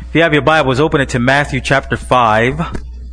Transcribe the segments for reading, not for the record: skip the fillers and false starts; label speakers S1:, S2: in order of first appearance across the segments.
S1: If you have your Bibles, open it to Matthew chapter 5.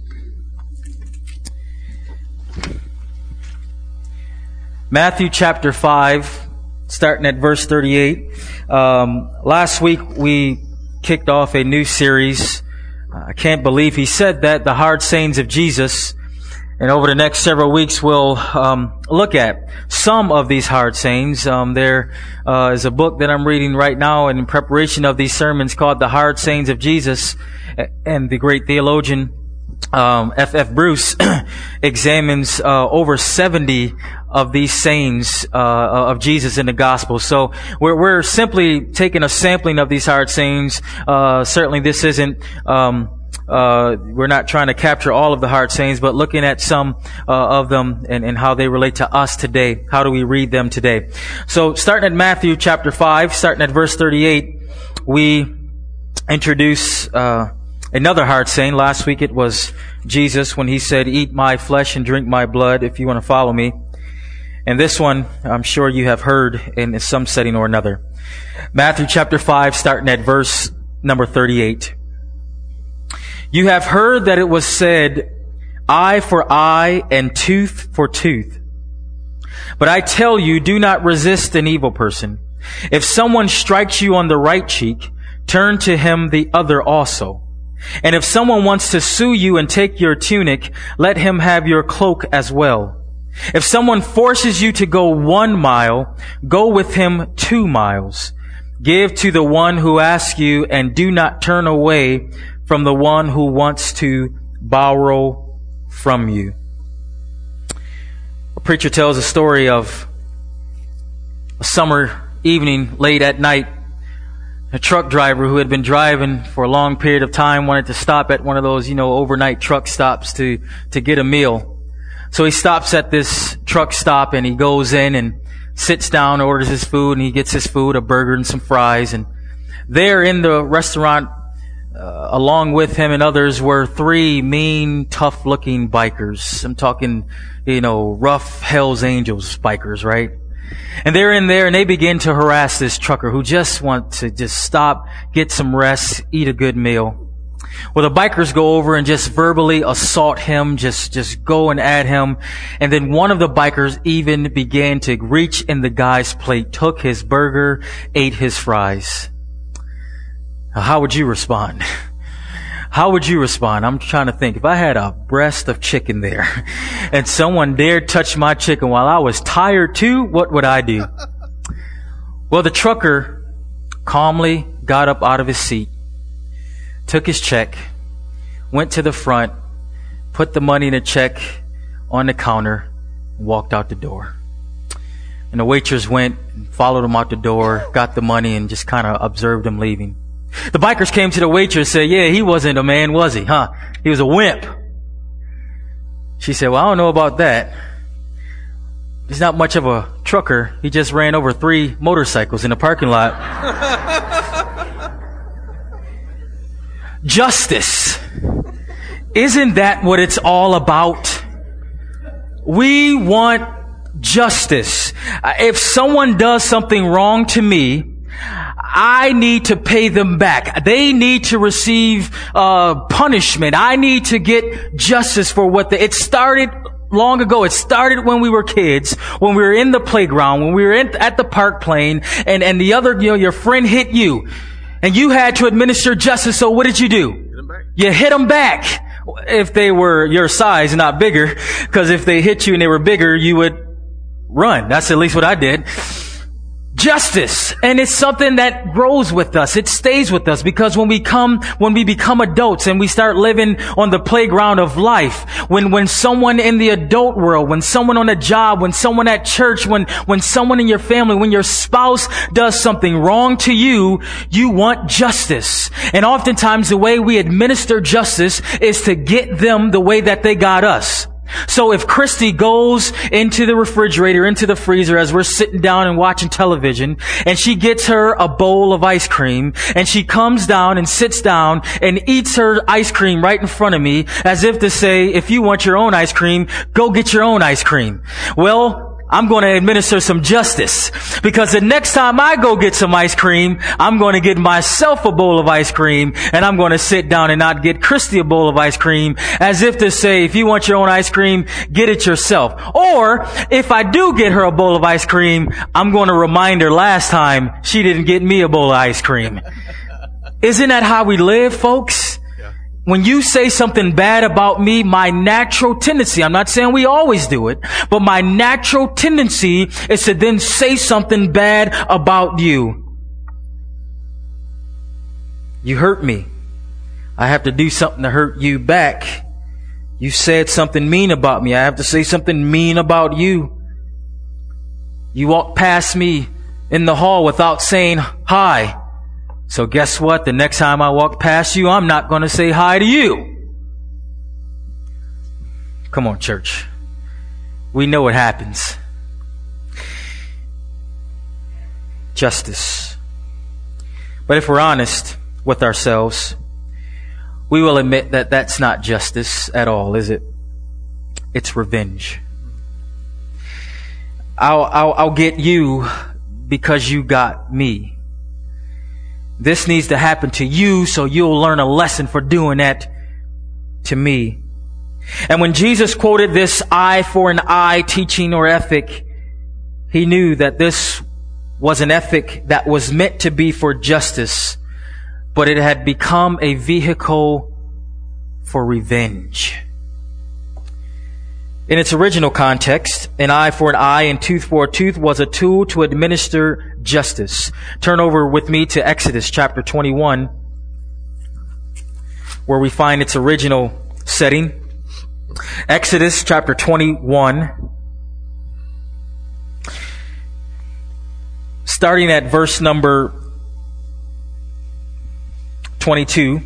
S1: Matthew chapter 5, starting at verse 38. Last week we kicked off a new series. I can't believe he said that, the hard sayings of Jesus. And over the next several weeks, we'll look at some of these hard sayings. There is a book that I'm reading right now in preparation of these sermons called The Hard Sayings of Jesus. And the great theologian F.F. Bruce examines over 70 of these sayings of Jesus in the gospel. So we're simply taking a sampling of these hard sayings. Certainly this isn't we're not trying to capture all of the hard sayings, but looking at some of them and how they relate to us today. How do we read them today? So starting at Matthew chapter 5, starting at verse 38, we introduce another hard saying. Last week it was Jesus when he said, "Eat my flesh and drink my blood," if you want to follow me. And this one, I'm sure you have heard in some setting or another. Matthew chapter 5, starting at verse number 38. "You have heard that it was said, eye for eye and tooth for tooth. But I tell you, do not resist an evil person. If someone strikes you on the right cheek, turn to him the other also. And if someone wants to sue you and take your tunic, let him have your cloak as well. If someone forces you to go 1 mile, go with him 2 miles. Give to the one who asks you, and do not turn away from the one who wants to borrow from you." A preacher tells a story of a summer evening late at night. A truck driver who had been driving for a long period of time wanted to stop at one of those, overnight truck stops to get a meal. So he stops at this truck stop and he goes in and sits down, orders his food, and he gets his food, a burger and some fries. And there in the restaurant, along with him and others, were 3 mean, tough-looking bikers. I'm talking, rough Hell's Angels bikers, right? And they're in there and they begin to harass this trucker who just wants to just stop, get some rest, eat a good meal. Well, the bikers go over and just verbally assault him, just go and at him. And then one of the bikers even began to reach in the guy's plate, took his burger, ate his fries. How would you respond? How would you respond? I'm trying to think. If I had a breast of chicken there and someone dared touch my chicken while I was tired too, what would I do? Well, the trucker calmly got up out of his seat, took his check, went to the front, put the money in the check on the counter, and walked out the door. And the waitress went and followed him out the door, got the money, and just kind of observed him leaving. The bikers came to the waitress and said, "Yeah, he wasn't a man, was he? Huh? He was a wimp." She said, "Well, I don't know about that. He's not much of a trucker. He just ran over 3 motorcycles in the parking lot." Justice. Isn't that what it's all about? We want justice. If someone does something wrong to me, I need to pay them back. They need to receive punishment. I need to get justice for it started long ago. It started when we were kids, when we were in the playground, when we were at the park playing, and the other, your friend hit you, and you had to administer justice. So what did you do? You hit them back. If they were your size, not bigger, because if they hit you and they were bigger, you would run. That's at least what I did. Justice. And it's something that grows with us. It stays with us because when we become adults and we start living on the playground of life, when someone in the adult world, when someone on a job, when someone at church, when someone in your family, when your spouse does something wrong to you, you want justice. And oftentimes the way we administer justice is to get them the way that they got us. So if Christy goes into the refrigerator, into the freezer as we're sitting down and watching television, and she gets her a bowl of ice cream, and she comes down and sits down and eats her ice cream right in front of me, as if to say, if you want your own ice cream, go get your own ice cream. Well, I'm going to administer some justice, because the next time I go get some ice cream, I'm going to get myself a bowl of ice cream, and I'm going to sit down and not get Christy a bowl of ice cream, as if to say, if you want your own ice cream, get it yourself. Or if I do get her a bowl of ice cream, I'm going to remind her last time she didn't get me a bowl of ice cream. Isn't that how we live, folks? When you say something bad about me, my natural tendency, I'm not saying we always do it, but my natural tendency is to then say something bad about you. You hurt me. I have to do something to hurt you back. You said something mean about me. I have to say something mean about you. You walked past me in the hall without saying hi. So guess what? The next time I walk past you, I'm not going to say hi to you. Come on, church. We know what happens. Justice. But if we're honest with ourselves, we will admit that that's not justice at all, is it? It's revenge. I'll get you because you got me. This needs to happen to you so you'll learn a lesson for doing that to me. And when Jesus quoted this eye for an eye teaching or ethic, he knew that this was an ethic that was meant to be for justice, but it had become a vehicle for revenge. In its original context, an eye for an eye and tooth for a tooth was a tool to administer justice. Turn over with me to Exodus chapter 21, where we find its original setting. Exodus chapter 21, starting at verse number 22.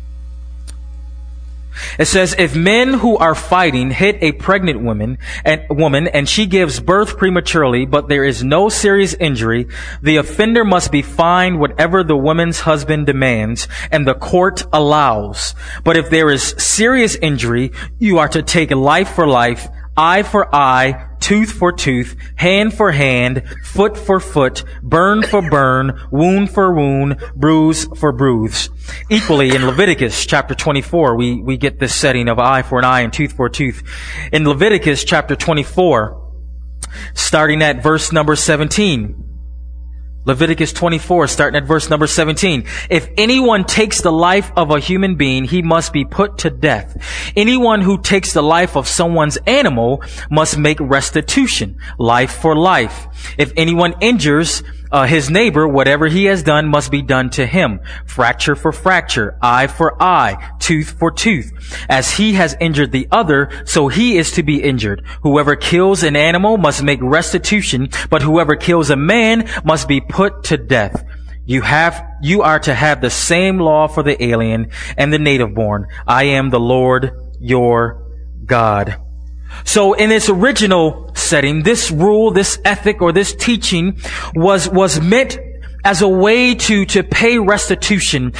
S1: It says, if men who are fighting hit a pregnant woman and she gives birth prematurely, but there is no serious injury, the offender must be fined whatever the woman's husband demands and the court allows. But if there is serious injury, you are to take life for life, eye for eye, tooth for tooth, hand for hand, foot for foot, burn for burn, wound for wound, bruise for bruise. Equally, in Leviticus chapter 24, we get this setting of eye for an eye and tooth for a tooth. In Leviticus chapter 24, starting at verse number 17, Leviticus 24, starting at verse number 17. If anyone takes the life of a human being, he must be put to death. Anyone who takes the life of someone's animal must make restitution, life for life. If anyone injures his neighbor, whatever he has done must be done to him. Fracture for fracture, eye for eye, tooth for tooth. As he has injured the other, so he is to be injured. Whoever kills an animal must make restitution, but whoever kills a man must be put to death. You are to have the same law for the alien and the native born. I am the Lord your God. So in its original setting, this rule, this ethic, or this teaching was meant as a way to pay restitution,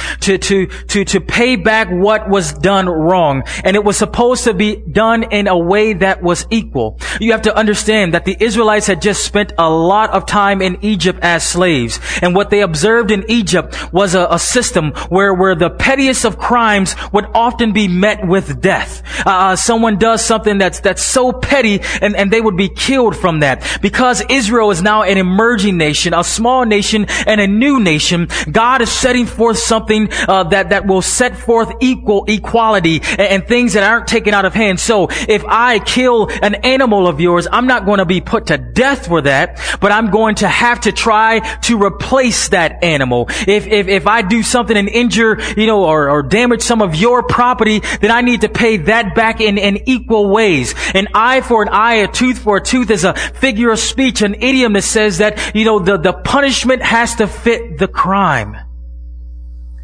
S1: to pay back what was done wrong. And it was supposed to be done in a way that was equal. You have to understand that the Israelites had just spent a lot of time in Egypt as slaves. And what they observed in Egypt was a system where the pettiest of crimes would often be met with death. Someone does something that's so petty and they would be killed from that. Because Israel is now an emerging nation, a small nation, and a new nation, God is setting forth something that will set forth equality and things that aren't taken out of hand. So if I kill an animal of yours, I'm not going to be put to death for that, but I'm going to have to try to replace that animal. If I do something and injure, or damage some of your property, then I need to pay that back in equal ways. An eye for an eye, a tooth for a tooth is a figure of speech, an idiom that says that, the punishment has to fit the crime.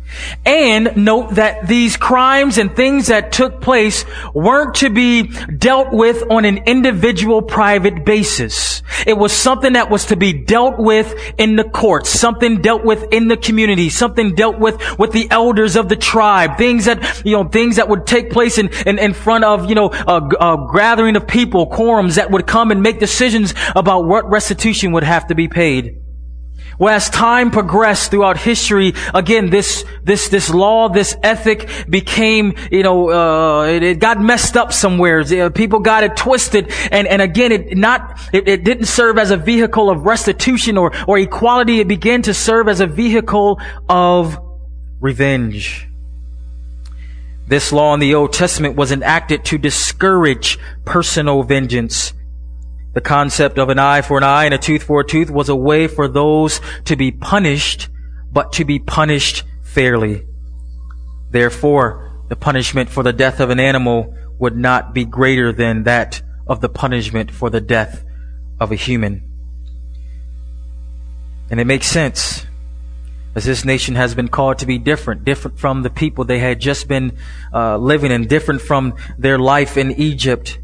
S1: And note that these crimes and things that took place weren't to be dealt with on an individual private basis. It was something that was to be dealt with in the courts, something dealt with in the community, something dealt with the elders of the tribe, things that would take place in front of, a gathering of people, quorums that would come and make decisions about what restitution would have to be paid. Well, as time progressed throughout history, again, this law, this ethic became, it got messed up somewhere. People got it twisted. And again, it didn't serve as a vehicle of restitution or equality. It began to serve as a vehicle of revenge. This law in the Old Testament was enacted to discourage personal vengeance. The concept of an eye for an eye and a tooth for a tooth was a way for those to be punished, but to be punished fairly. Therefore, the punishment for the death of an animal would not be greater than that of the punishment for the death of a human. And it makes sense, as this nation has been called to be different from the people they had just been living in, different from their life in Egypt.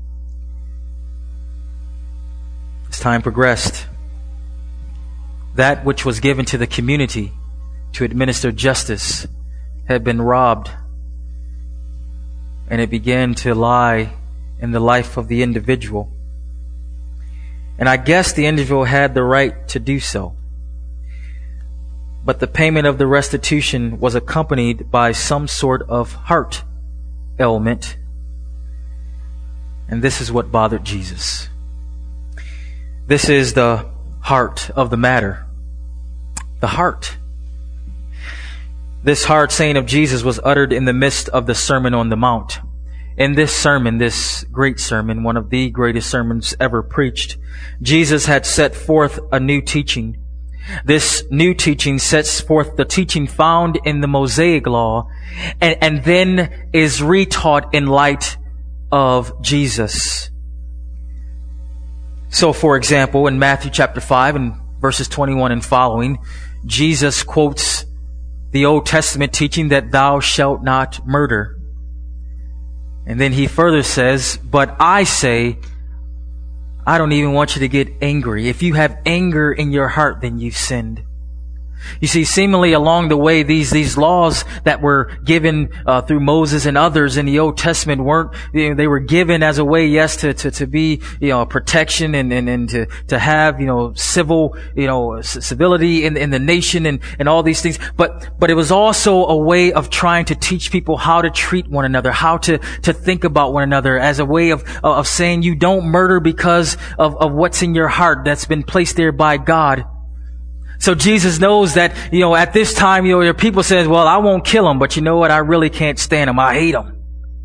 S1: As time progressed, that which was given to the community to administer justice had been robbed, and it began to lie in the life of the individual. And I guess the individual had the right to do so. But the payment of the restitution was accompanied by some sort of heart ailment. And this is what bothered Jesus. This is the heart of the matter. The heart. This hard saying of Jesus was uttered in the midst of the Sermon on the Mount. In this sermon, this great sermon, one of the greatest sermons ever preached, Jesus had set forth a new teaching. This new teaching sets forth the teaching found in the Mosaic Law and then is retaught in light of Jesus. So, for example, in Matthew chapter 5 and verses 21 and following, Jesus quotes the Old Testament teaching that thou shalt not murder. And then he further says, but I say, I don't even want you to get angry. If you have anger in your heart, then you've sinned. You see, seemingly along the way, these laws that were given through Moses and others in the Old Testament weren't, they were given as a way, yes, to be, protection and to have, civil, civility in the nation and all these things. But it was also a way of trying to teach people how to treat one another, how to think about one another, as a way of saying you don't murder because of what's in your heart that's been placed there by God. So Jesus knows that, at this time, your people says, well, I won't kill him, but you know what? I really can't stand him. I hate him.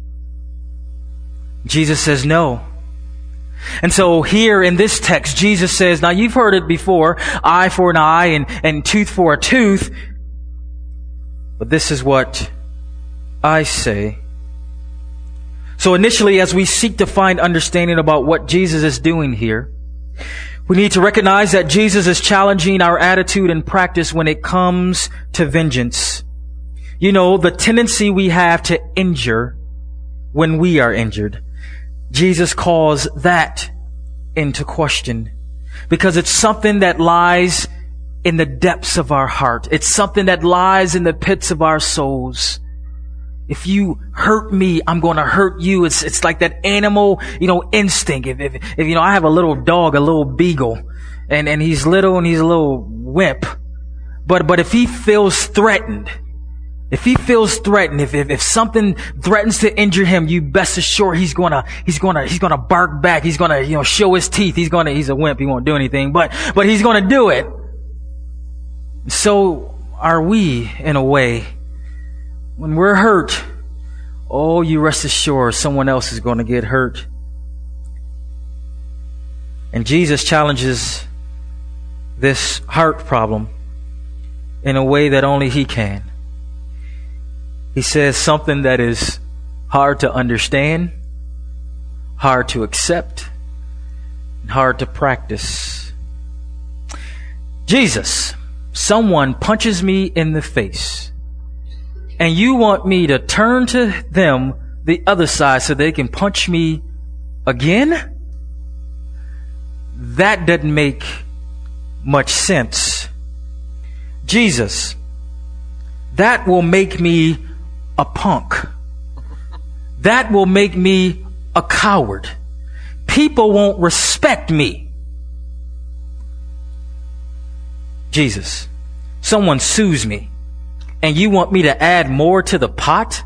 S1: Jesus says no. And so here in this text, Jesus says, now you've heard it before, eye for an eye and tooth for a tooth. But this is what I say. So initially, as we seek to find understanding about what Jesus is doing here, we need to recognize that Jesus is challenging our attitude and practice when it comes to vengeance. The tendency we have to injure when we are injured. Jesus calls that into question because it's something that lies in the depths of our heart. It's something that lies in the pits of our souls. If you hurt me, I'm going to hurt you. It's like that animal, instinct. If I have a little dog, a little beagle, and he's little and he's a little wimp. But if he feels threatened, if something threatens to injure him, you best assure he's gonna bark back. He's gonna, show his teeth. He's a wimp. He won't do anything, but he's gonna do it. So are we, in a way. When we're hurt, you rest assured someone else is going to get hurt. And Jesus challenges this heart problem in a way that only He can. He says something that is hard to understand, hard to accept, and hard to practice. Jesus, someone punches me in the face. and you want me to turn to them the other side so they can punch me again? That doesn't make much sense. Jesus, that will make me a punk. That will make me a coward. People won't respect me. Jesus, someone sues me and you want me to add more to the pot?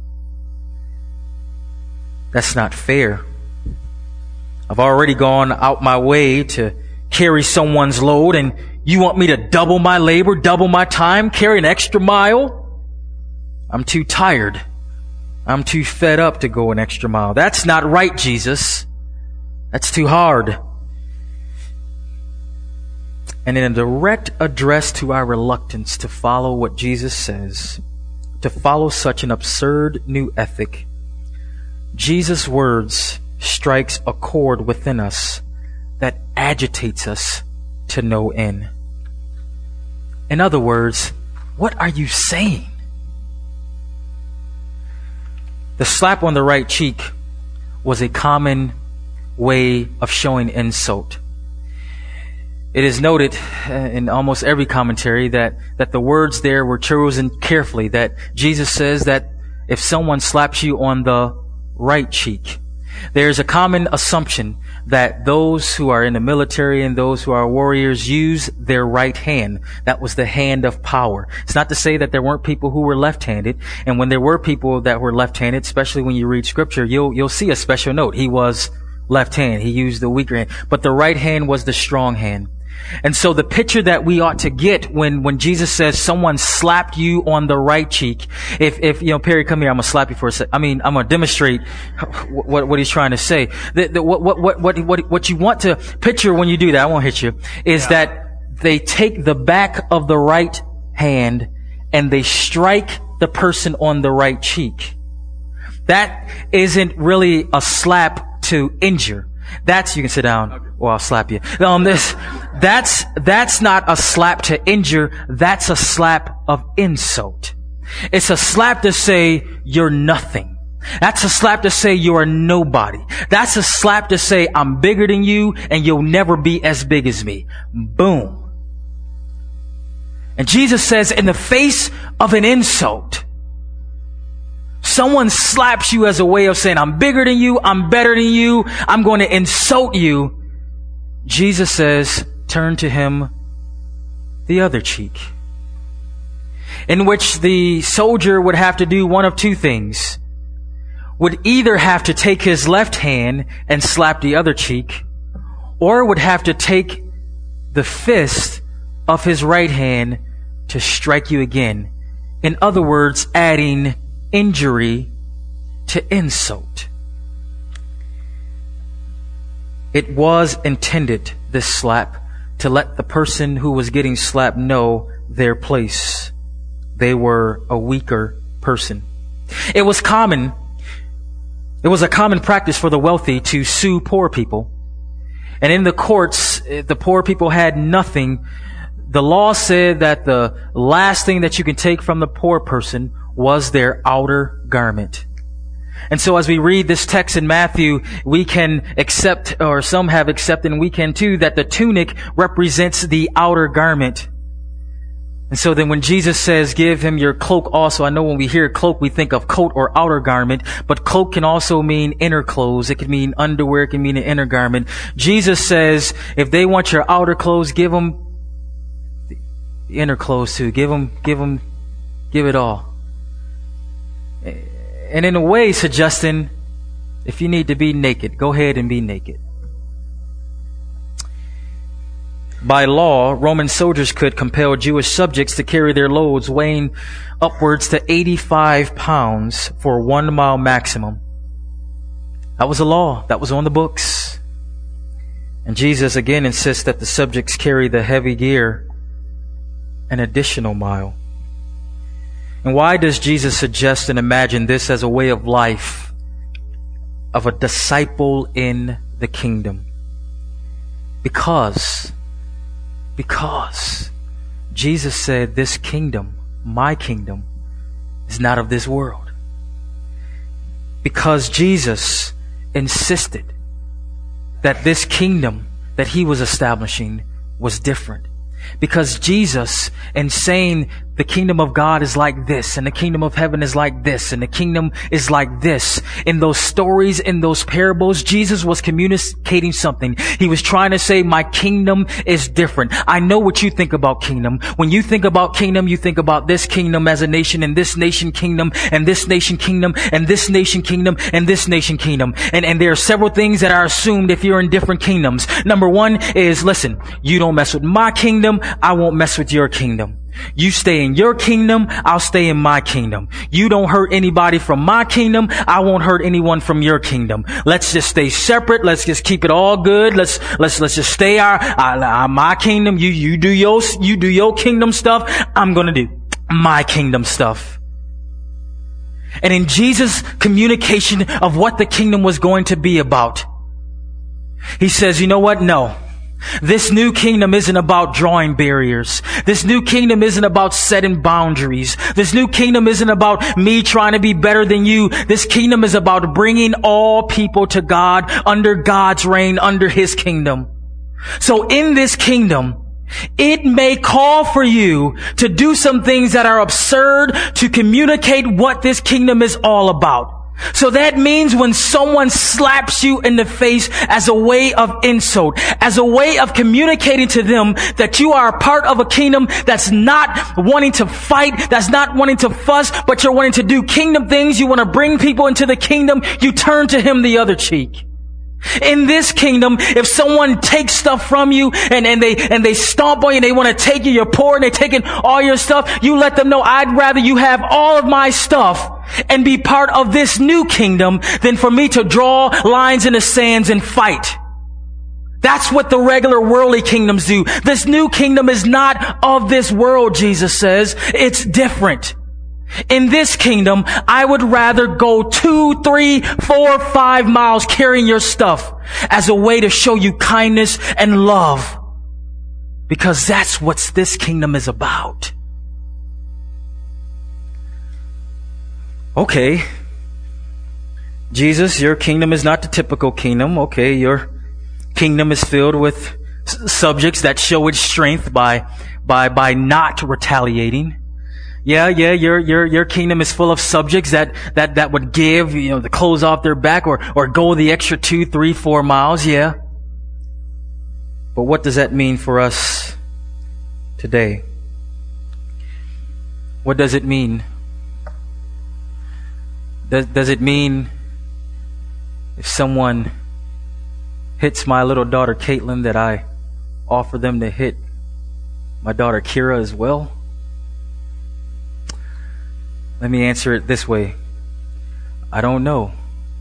S1: That's not fair. I've already gone out my way to carry someone's load, and you want me to double my labor, double my time, carry an extra mile? I'm too tired. I'm too fed up to go an extra mile. That's not right, Jesus. That's too hard. And in a direct address to our reluctance to follow what Jesus says, to follow such an absurd new ethic, Jesus' words strikes a chord within us that agitates us to no end. In other words, what are you saying? The slap on the right cheek was a common way of showing insult. It is noted in almost every commentary that the words there were chosen carefully, that Jesus says that if someone slaps you on the right cheek, there's a common assumption that those who are in the military and those who are warriors use their right hand. That was the hand of power. It's not to say that there weren't people who were left-handed. And when there were people that were left-handed, especially when you read scripture, you'll see a special note. He was left-handed. He used the weaker hand. But the right hand was the strong hand. And so the picture that we ought to get when Jesus says someone slapped you on the right cheek, if Perry, come here, I'm gonna slap you for a second. I'm gonna demonstrate what he's trying to say. What you want to picture when you do that, I won't hit you, is that they take the back of the right hand and they strike the person on the right cheek. That isn't really a slap to injure. You can sit down or I'll slap you. That's not a slap to injure. That's a slap of insult. It's a slap to say you're nothing. That's a slap to say you are nobody. That's a slap to say I'm bigger than you and you'll never be as big as me. Boom. And Jesus says, in the face of an insult, someone slaps you as a way of saying, I'm bigger than you, I'm better than you, I'm going to insult you. Jesus says, turn to him the other cheek. In which the soldier would have to do one of two things. Would either have to take his left hand and slap the other cheek, or would have to take the fist of his right hand to strike you again. In other words, adding injury to insult. It was intended, this slap, to let the person who was getting slapped know their place. They were a weaker person. It was a common practice for the wealthy to sue poor people. And in the courts, the poor people had nothing. The law said that the last thing that you can take from the poor person was their outer garment. And so as we read this text in Matthew, we can accept, or some have accepted, and we can too, that the tunic represents the outer garment. And so then when Jesus says, give him your cloak also, I know when we hear cloak, we think of coat or outer garment, but cloak can also mean inner clothes. It can mean underwear. It can mean an inner garment. Jesus says, if they want your outer clothes, give them the inner clothes too. Give it all. And in a way suggesting, if you need to be naked, go ahead and be naked. By law, Roman soldiers could compel Jewish subjects to carry their loads weighing upwards to 85 pounds for 1 mile maximum. That was a law. That was on the books. And Jesus again insists that the subjects carry the heavy gear an additional mile. And why does Jesus suggest and imagine this as a way of life of a disciple in the kingdom? Because Jesus said, this kingdom, my kingdom, is not of this world. Because Jesus insisted that this kingdom that he was establishing was different. Because Jesus, in saying the kingdom of God is like this, and the kingdom of heaven is like this, and the kingdom is like this, in those stories, in those parables, Jesus was communicating something. He was trying to say, my kingdom is different. I know what you think about kingdom. When you think about kingdom, you think about this kingdom as a nation, and this nation kingdom, and this nation kingdom, and this nation kingdom, and this nation kingdom. And there are several things that are assumed if you're in different kingdoms. Number one is, listen, you don't mess with my kingdom, I won't mess with your kingdom. You stay in your kingdom, I'll stay in my kingdom. You don't hurt anybody from my kingdom, I won't hurt anyone from your kingdom. Let's just stay separate. Let's just keep it all good. Let's just stay my kingdom. You do your kingdom stuff. I'm gonna do my kingdom stuff. And in Jesus' communication of what the kingdom was going to be about, he says, you know what? No. This new kingdom isn't about drawing barriers. This new kingdom isn't about setting boundaries. This new kingdom isn't about me trying to be better than you. This kingdom is about bringing all people to God under God's reign, under his kingdom. So in this kingdom, it may call for you to do some things that are absurd to communicate what this kingdom is all about. So that means when someone slaps you in the face as a way of insult, as a way of communicating to them that you are a part of a kingdom that's not wanting to fight, that's not wanting to fuss, but you're wanting to do kingdom things, you want to bring people into the kingdom, you turn to him the other cheek. In this kingdom, if someone takes stuff from you and they stomp on you, they want to take you, you're poor and they're taking all your stuff, you let them know, I'd rather you have all of my stuff and be part of this new kingdom than for me to draw lines in the sands and fight. That's what the regular worldly kingdoms do. This new kingdom is not of this world, Jesus says. It's different. In this kingdom, I would rather go 2, 3, 4, 5 miles carrying your stuff as a way to show you kindness and love. Because that's what this kingdom is about. Okay. Jesus, your kingdom is not the typical kingdom. Okay, your kingdom is filled with subjects that show its strength by not retaliating. Yeah, your kingdom is full of subjects that would give, the clothes off their back or go the extra 2, 3, 4 miles, yeah. But what does that mean for us today? What does it mean? Does it mean if someone hits my little daughter Caitlin that I offer them to hit my daughter Kira as well? Let me answer it this way. I don't know.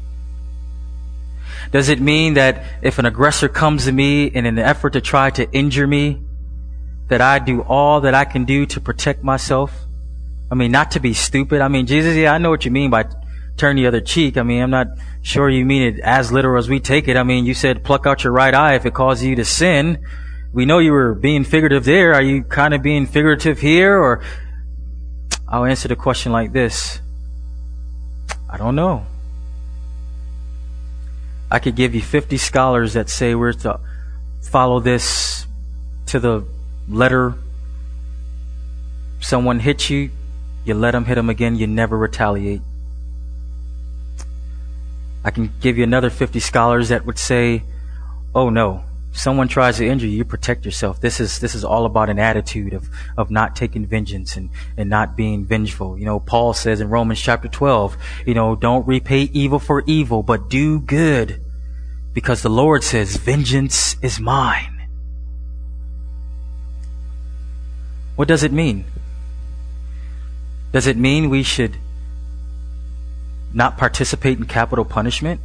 S1: Does it mean that if an aggressor comes to me in an effort to try to injure me, that I do all that I can do to protect myself? I mean, not to be stupid. I mean, Jesus, yeah, I know what you mean by turn the other cheek. I mean, I'm not sure you mean it as literal as we take it. I mean, you said pluck out your right eye if it causes you to sin. We know you were being figurative there. Are you kind of being figurative here? Or I'll answer the question like this. I don't know. I could give you 50 scholars that say we're to follow this to the letter. Someone hits you, you let them hit them again, you never retaliate. I can give you another 50 scholars that would say, oh no, someone tries to injure you, you protect yourself. This is all about an attitude of not taking vengeance and not being vengeful. Paul says in Romans chapter 12, don't repay evil for evil, but do good, because the Lord says, vengeance is mine. What does it mean? Does it mean we should not participate in capital punishment?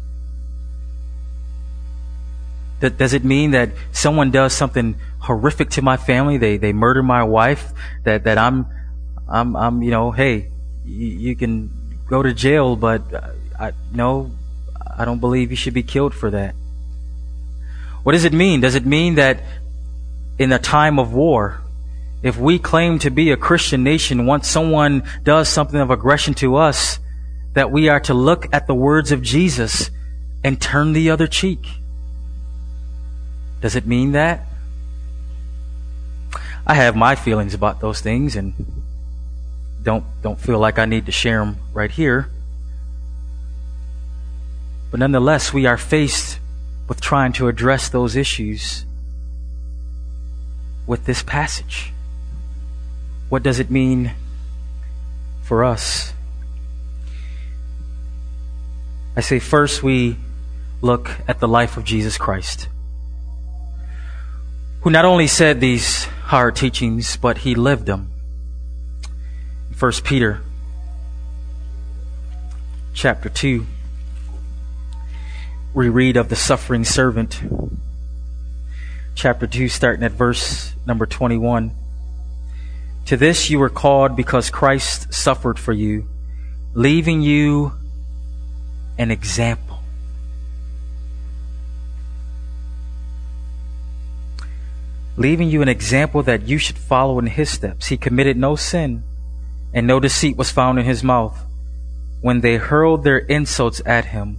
S1: Does it mean that someone does something horrific to my family? They murder my wife. That I'm hey, you can go to jail, but I don't believe you should be killed for that. What does it mean? Does it mean that in a time of war, if we claim to be a Christian nation, once someone does something of aggression to us, that we are to look at the words of Jesus and turn the other cheek. Does it mean that? I have my feelings about those things and don't feel like I need to share them right here. But nonetheless, we are faced with trying to address those issues with this passage. What does it mean for us? I say first we look at the life of Jesus Christ, who not only said these hard teachings, but he lived them. 1 Peter chapter 2, we read of the suffering servant. Chapter 2, starting at verse number 21. To this you were called because Christ suffered for you, leaving you an example. Leaving you an example that you should follow in his steps. He committed no sin, and no deceit was found in his mouth. When they hurled their insults at him,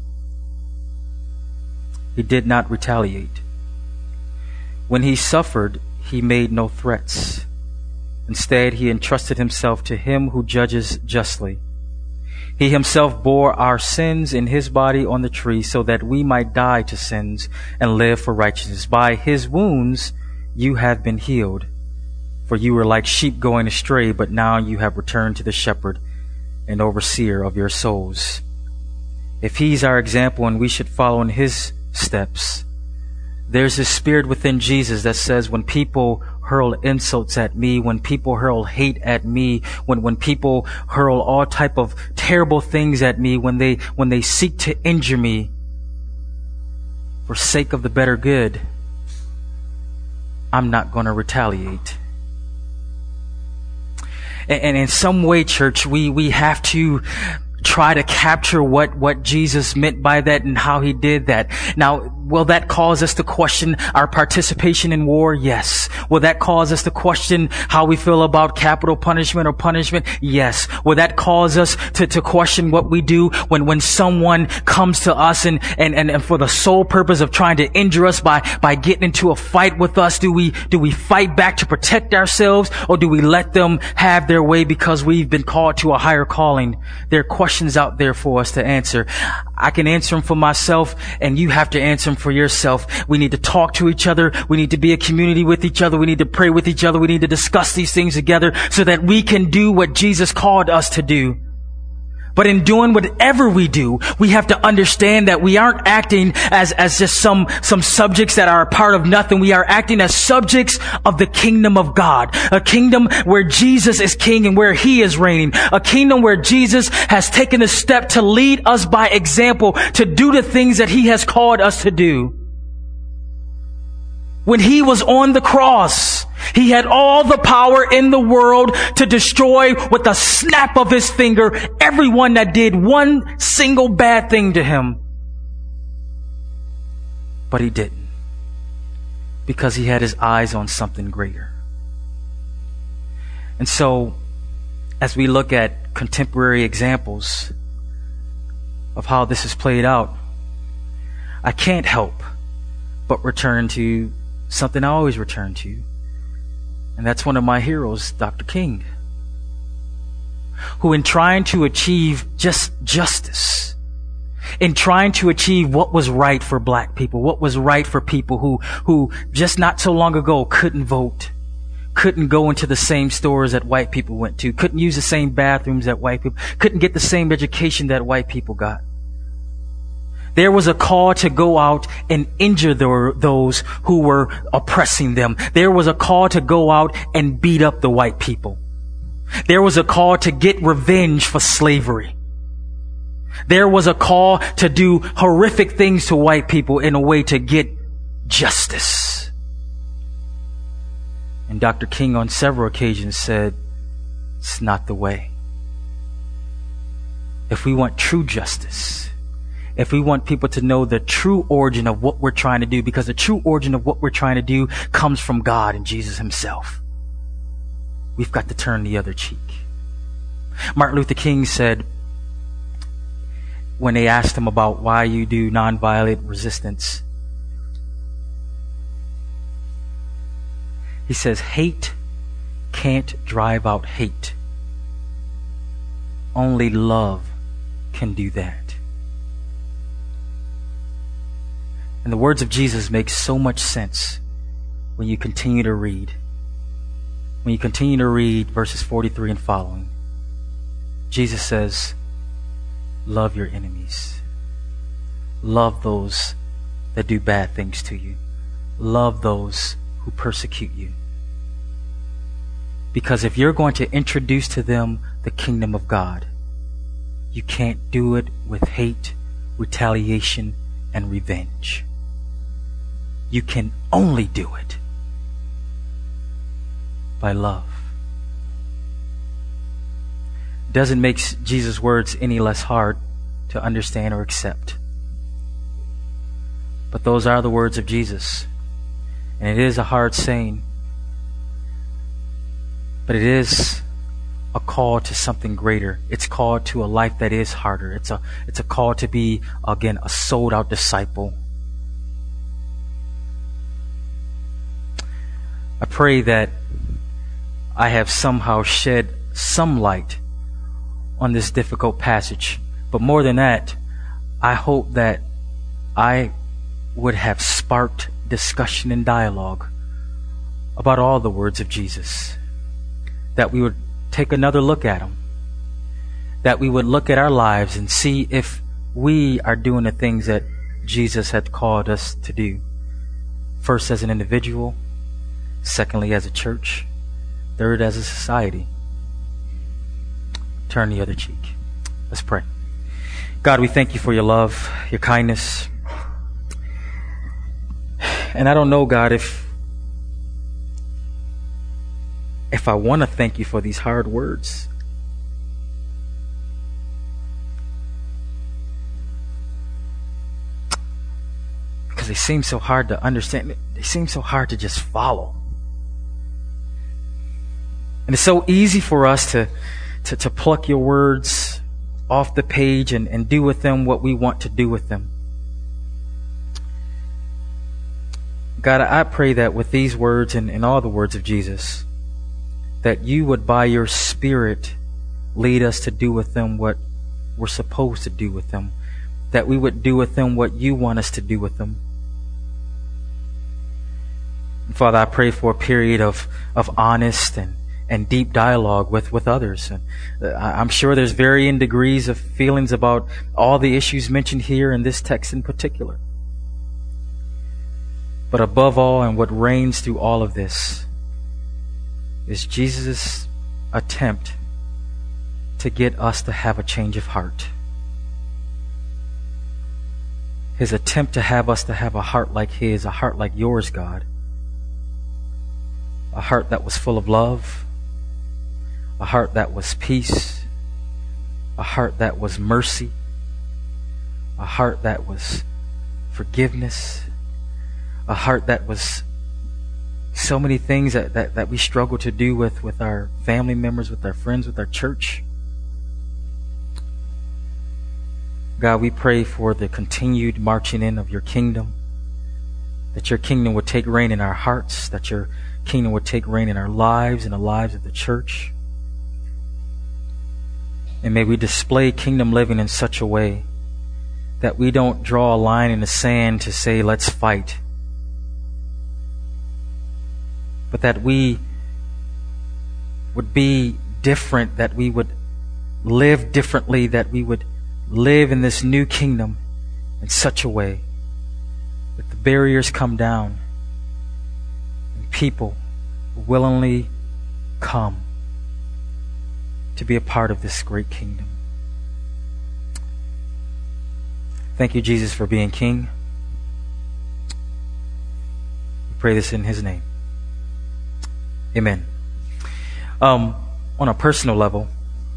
S1: he did not retaliate. When he suffered, he made no threats. Instead, he entrusted himself to him who judges justly. He himself bore our sins in his body on the tree so that we might die to sins and live for righteousness. By his wounds you have been healed. For you were like sheep going astray, but now you have returned to the shepherd and overseer of your souls. If he's our example and we should follow in his steps, there's this spirit within Jesus that says when people hurl insults at me, when people hurl hate at me, when people hurl all type of terrible things at me, when they seek to injure me for sake of the better good, I'm not going to retaliate. And in some way, church, we have to try to capture what Jesus meant by that and how he did that. Now, will that cause us to question our participation in war? Yes. Will that cause us to question how we feel about capital punishment or punishment? Yes. Will that cause us to question what we do when someone comes to us and for the sole purpose of trying to injure us by getting into a fight with us? Do we fight back to protect ourselves, or do we let them have their way because we've been called to a higher calling? There are questions out there for us to answer. I can answer them for myself, and you have to answer them for yourself. We need to talk to each other. We need to be a community with each other. We need to pray with each other. We need to discuss these things together so that we can do what Jesus called us to do. But in doing whatever we do, we have to understand that we aren't acting as just some subjects that are a part of nothing. We are acting as subjects of the kingdom of God. A kingdom where Jesus is king and where he is reigning. A kingdom where Jesus has taken the step to lead us by example, to do the things that he has called us to do. When he was on the cross, he had all the power in the world to destroy with a snap of his finger everyone that did one single bad thing to him. But he didn't, because he had his eyes on something greater. And so, as we look at contemporary examples of how this is played out, I can't help but return to something I always return to. And that's one of my heroes, Dr. King, who in trying to achieve justice, in trying to achieve what was right for black people, what was right for people who just not so long ago couldn't vote, couldn't go into the same stores that white people went to, couldn't use the same bathrooms that white people, couldn't get the same education that white people got. There was a call to go out and injure those who were oppressing them. There was a call to go out and beat up the white people. There was a call to get revenge for slavery. There was a call to do horrific things to white people in a way to get justice. And Dr. King on several occasions said, it's not the way. If we want true justice, if we want people to know the true origin of what we're trying to do, because the true origin of what we're trying to do comes from God and Jesus himself, we've got to turn the other cheek. Martin Luther King said, when they asked him about why you do nonviolent resistance, he says, hate can't drive out hate. Only love can do that. And the words of Jesus make so much sense when you continue to read. When you continue to read verses 43 and following, Jesus says, love your enemies. Love those that do bad things to you. Love those who persecute you. Because if you're going to introduce to them the kingdom of God, you can't do it with hate, retaliation, and revenge. You can only do it by love. Doesn't make Jesus' words any less hard to understand or accept. But those are the words of Jesus. And it is a hard saying. But it is a call to something greater. It's called to a life that is harder. It's a call to be, again, a sold out disciple. I pray that I have somehow shed some light on this difficult passage. But more than that, I hope that I would have sparked discussion and dialogue about all the words of Jesus. That we would take another look at them. That we would look at our lives and see if we are doing the things that Jesus had called us to do. First as an individual, secondly as a church, third as a society. Turn the other cheek. Let's pray. God, we thank you for your love, your kindness. And I don't know, God, if I want to thank you for these hard words. Because they seem so hard to understand. They seem so hard to just follow. And it's so easy for us to pluck your words off the page and do with them what we want to do with them. God, I pray that with these words and all the words of Jesus, that you would by your Spirit lead us to do with them what we're supposed to do with them. That we would do with them what you want us to do with them. And Father, I pray for a period of honest and deep dialogue with others. I'm sure there's varying degrees of feelings about all the issues mentioned here in this text in particular. But above all, and what reigns through all of this, is Jesus' attempt to get us to have a change of heart. His attempt to have us to have a heart like his, a heart like yours, God. A heart that was full of love, a heart that was peace, a heart that was mercy, a heart that was forgiveness, a heart that was so many things that we struggle to do with our family members, with our friends, with our church. God, we pray for the continued marching in of your kingdom, that your kingdom would take reign in our hearts, that your kingdom would take reign in our lives and the lives of the church. And may we display kingdom living in such a way that we don't draw a line in the sand to say, let's fight. But that we would be different, that we would live differently, that we would live in this new kingdom in such a way that the barriers come down and people willingly come to be a part of this great kingdom. Thank you, Jesus, for being King. We pray this in His name. Amen. On a personal level,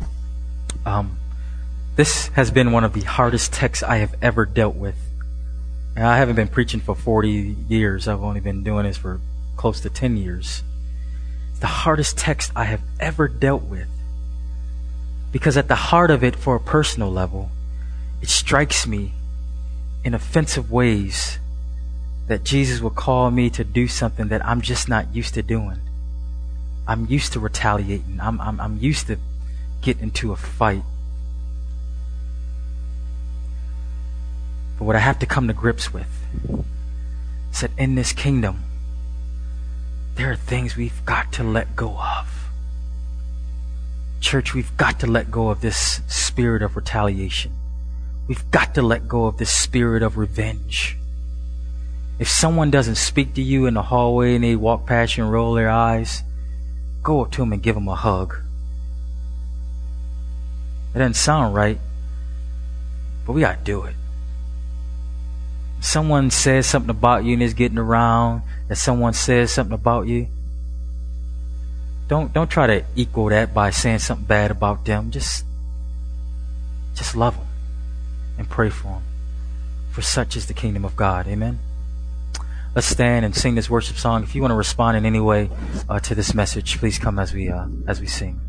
S1: this has been one of the hardest texts I have ever dealt with. And I haven't been preaching for 40 years. I've only been doing this for close to 10 years. the hardest text I have ever dealt with. Because at the heart of it, for a personal level, it strikes me in offensive ways that Jesus will call me to do something that I'm just not used to doing. I'm used to retaliating. I'm used to getting into a fight. But what I have to come to grips with is that in this kingdom, there are things we've got to let go of. Church, we've got to let go of this spirit of retaliation. We've got to let go of this spirit of revenge. If someone doesn't speak to you in the hallway and they walk past you and roll their eyes, go up to them and give them a hug. It doesn't sound right, but we gotta do it. If someone says something about you and is getting around that someone says something about you, don't try to equal that by saying something bad about them. Just love them and pray for them. For such is the kingdom of God. Amen. Let's stand and sing this worship song. If you want to respond in any way to this message, please come as we sing.